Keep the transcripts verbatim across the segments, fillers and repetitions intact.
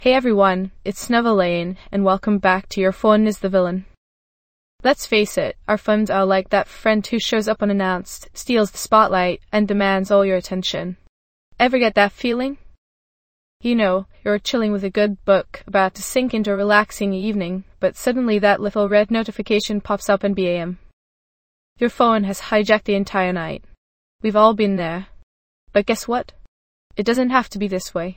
Hey everyone, it's Snevelane, and welcome back to Your Phone is the Villain. Let's face it, our phones are like that friend who shows up unannounced, steals the spotlight, and demands all your attention. Ever get that feeling? You know, you're chilling with a good book, about to sink into a relaxing evening, but suddenly that little red notification pops up in B A M. Your phone has hijacked the entire night. We've all been there. But guess what? It doesn't have to be this way.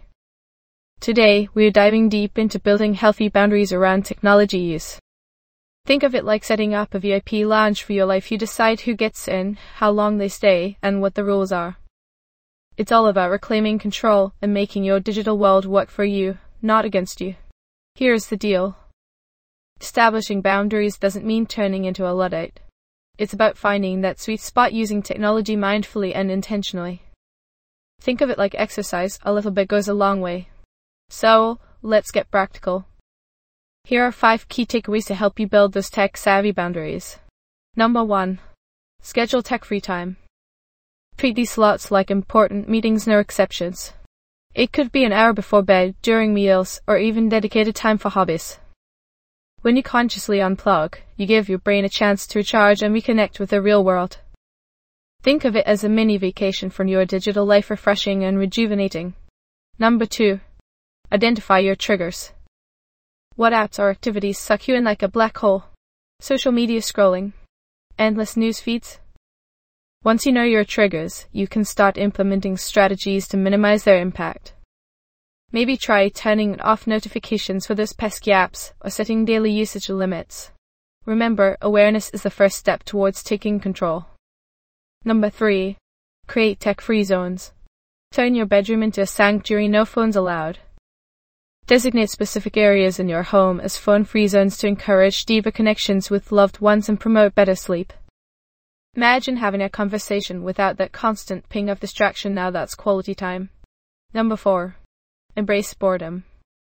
Today, we're diving deep into building healthy boundaries around technology use. Think of it like setting up a V I P lounge for your life. You decide who gets in, how long they stay, and what the rules are. It's all about reclaiming control and making your digital world work for you, not against you. Here's the deal. Establishing boundaries doesn't mean turning into a Luddite. It's about finding that sweet spot using technology mindfully and intentionally. Think of it like exercise. A little bit goes a long way. So, let's get practical. Here are five key takeaways to help you build those tech-savvy boundaries. Number one. Schedule tech-free time. Treat these slots like important meetings, no exceptions. It could be an hour before bed, during meals, or even dedicated time for hobbies. When you consciously unplug, you give your brain a chance to recharge and reconnect with the real world. Think of it as a mini vacation from your digital life, refreshing and rejuvenating. Number two. Identify your triggers. What apps or activities suck you in like a black hole? Social media scrolling? Endless news feeds? Once you know your triggers, you can start implementing strategies to minimize their impact. Maybe try turning off notifications for those pesky apps or setting daily usage limits. Remember, awareness is the first step towards taking control. Number three. Create tech-free zones. Turn your bedroom into a sanctuary, no phones allowed. Designate specific areas in your home as phone-free zones to encourage deeper connections with loved ones and promote better sleep. Imagine having a conversation without that constant ping of distraction. Now that's quality time. Number four. Embrace boredom.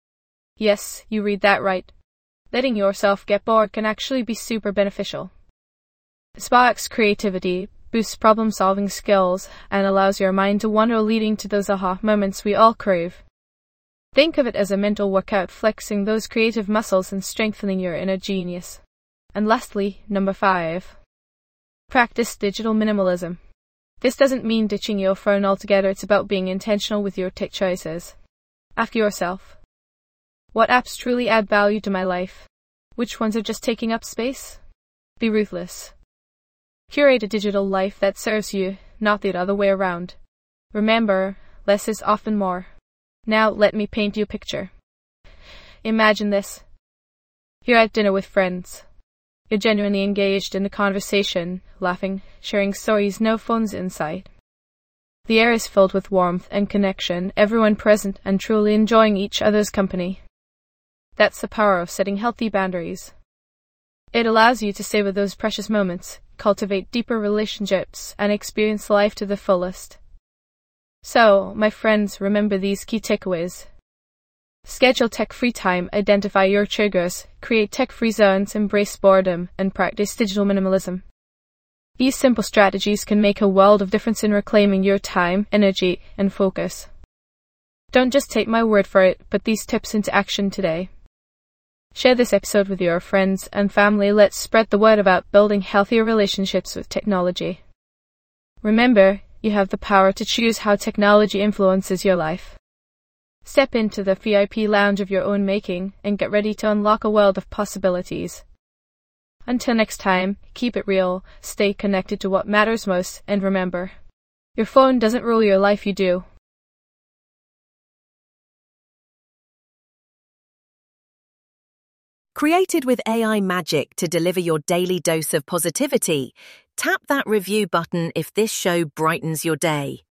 Yes, you read that right. Letting yourself get bored can actually be super beneficial. It sparks creativity, boosts problem-solving skills, and allows your mind to wander, leading to those aha moments we all crave. Think of it as a mental workout, flexing those creative muscles and strengthening your inner genius. And lastly, number five. Practice digital minimalism. This doesn't mean ditching your phone altogether. It's about being intentional with your tech choices. Ask yourself, what apps truly add value to my life? Which ones are just taking up space? Be ruthless. Curate a digital life that serves you, not the other way around. Remember, less is often more. Now let me paint you a picture. Imagine this. You're at dinner with friends. You're genuinely engaged in the conversation, laughing, sharing stories, no phones in sight. The air is filled with warmth and connection, everyone present and truly enjoying each other's company. That's the power of setting healthy boundaries. It allows you to savor those precious moments, cultivate deeper relationships, and experience life to the fullest. So, my friends, remember these key takeaways. Schedule tech-free time, identify your triggers, create tech-free zones, embrace boredom, and practice digital minimalism. These simple strategies can make a world of difference in reclaiming your time, energy, and focus. Don't just take my word for it, put these tips into action today. Share this episode with your friends and family. Let's spread the word about building healthier relationships with technology. Remember, you have the power to choose how technology influences your life. Step into the V I P lounge of your own making and get ready to unlock a world of possibilities. Until next time, keep it real, stay connected to what matters most, and remember, your phone doesn't rule your life, you do. Created with A I magic to deliver your daily dose of positivity, tap that review button if this show brightens your day.